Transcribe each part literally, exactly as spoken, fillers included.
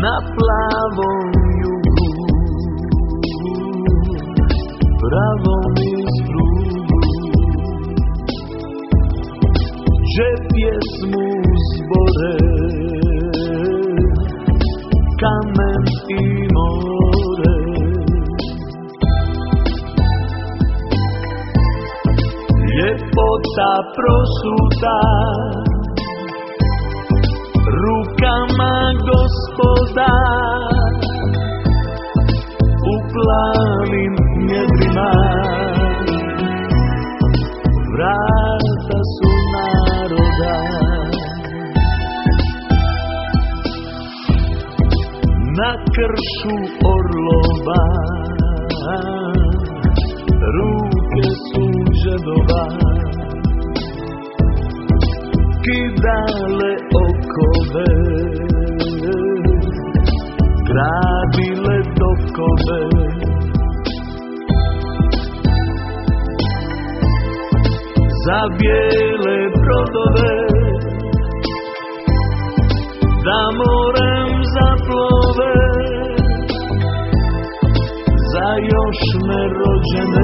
na plavom jugu, pravom istrugu, že pjesmu zbore, kamen i more. Ljepota prosuta rukama Gospoda u plavim njedrima, vrata su naroda. Na kršu orlova ruke su žedova kidale okove, gradile dokove. Za bijele brodove da morem zaplove, za još nerođene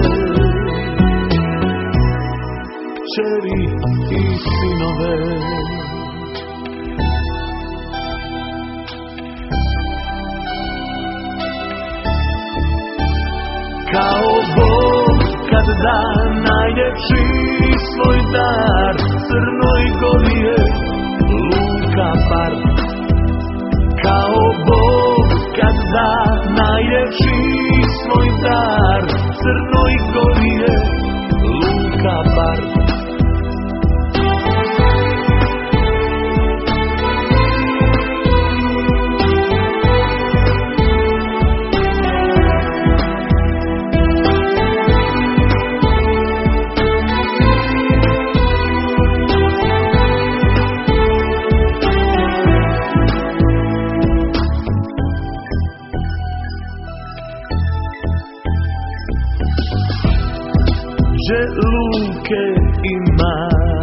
kćeri i sinove. Kao Bog kad da najljepši svoj dar Crnoj Gori je luka par. Kao Bog kad da najljepši svoj dar Crnoj Gori je luka par. Že luke ima,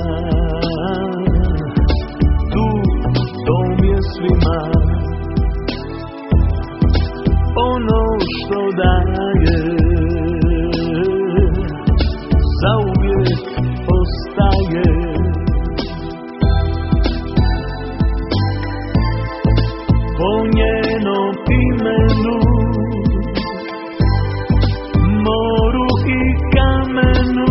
tu dom je svima, ono što daje zauvijek ostaje. Po njenom imenu moru i kamenu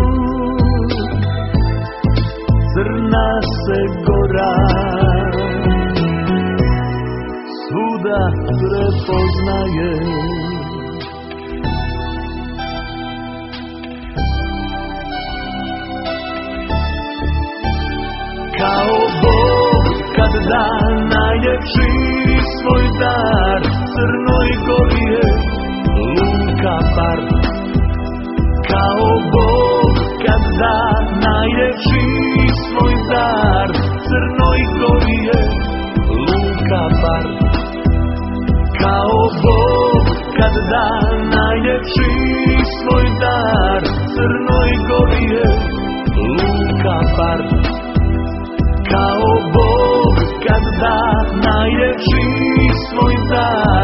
Crna se gora svuda prepoznaje. Kao Bog kad da najljepši svoj dar Crnoj Gori je luka par. Kao Bog kad da najljepši svoj dar Crnoj Gori je luka par. Kao Bog kad da najljepši svoj dar Crnoj Gori je luka par. Kao Bog kad da najljepši svoj dar